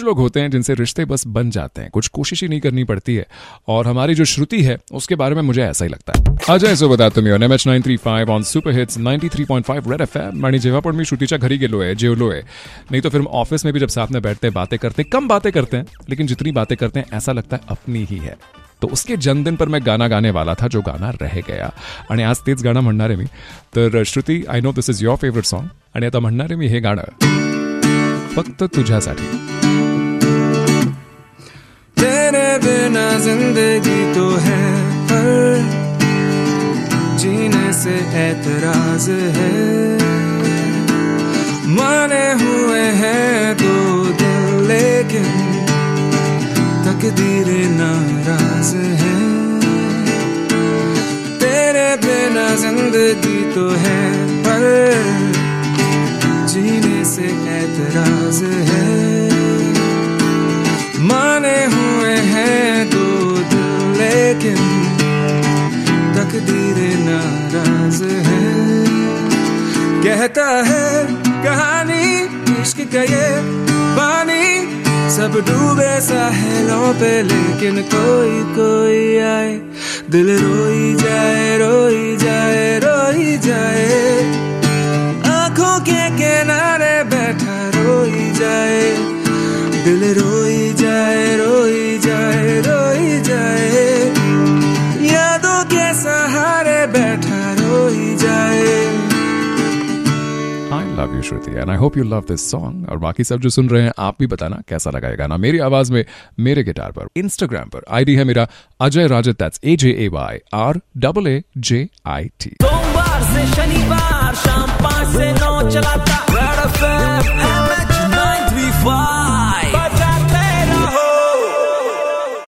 लोग होते हैं जिनसे रिश्ते बस बन जाते हैं, कुछ कोशिश ही नहीं करनी पड़ती है, और हमारी जो श्रुति है उसके बारे में मुझे ऐसा ही लगता है. अजय सो बता तुम्ही on MH935 on super hits 93.5 red FM. आणि जेव्हा पण मी श्रुतीच्या घरी गेलोय, जेवलोय, नहीं तो फिर हम ऑफिस में भी जब साथ में बैठते हैं, बातें करते हैं, कम बातें करते हैं, लेकिन जितनी बातें करते हैं ऐसा लगता है अपनी ही है. तो उसके जन्मदिन पर मैं गाना गाने वाला था जो गाना रह गया, आणि आज तेच गाणं म्हणणार आहे मी. तर Shruti, I know this is your favourite song, आणि आता म्हणणार आहे मी हे गाणं फक्त तुझ्यासाठी. तेरे बिना जिंदगी तो है पर जीने से ऐतराज है. माने हुए हैं दो दिल लेकिन तकदीर नाराज है. तेरे बिना जिंदगी तो है पर जीने से ऐतराज है. माने हुए हैं दो दिल लेकिन तकदीर नाराज है. कहता है कहानी इश्क का ये पानी, सब डूबे साहिलों पे लेकिन कोई कोई आए, दिल रोई जाए रोई जाए रोई जाए. आंखों के किनारे बैठा रोई जाए, दिल रोई जाए रोई जाए रोई जाए. यादों के सहारे बैठा रोई जाए. I love you Shruti, and I hope you love this song. और बाकी सब जो सुन रहे हैं आप भी बताना कैसा लगा ये गाना मेरी आवाज में, मेरे गिटार पर. इंस्टाग्राम पर आईडी है मेरा अजय राजत, दैट्स AJAYRAAJIT. सोमवार से शनिवार शाम 5 से 9 चलाता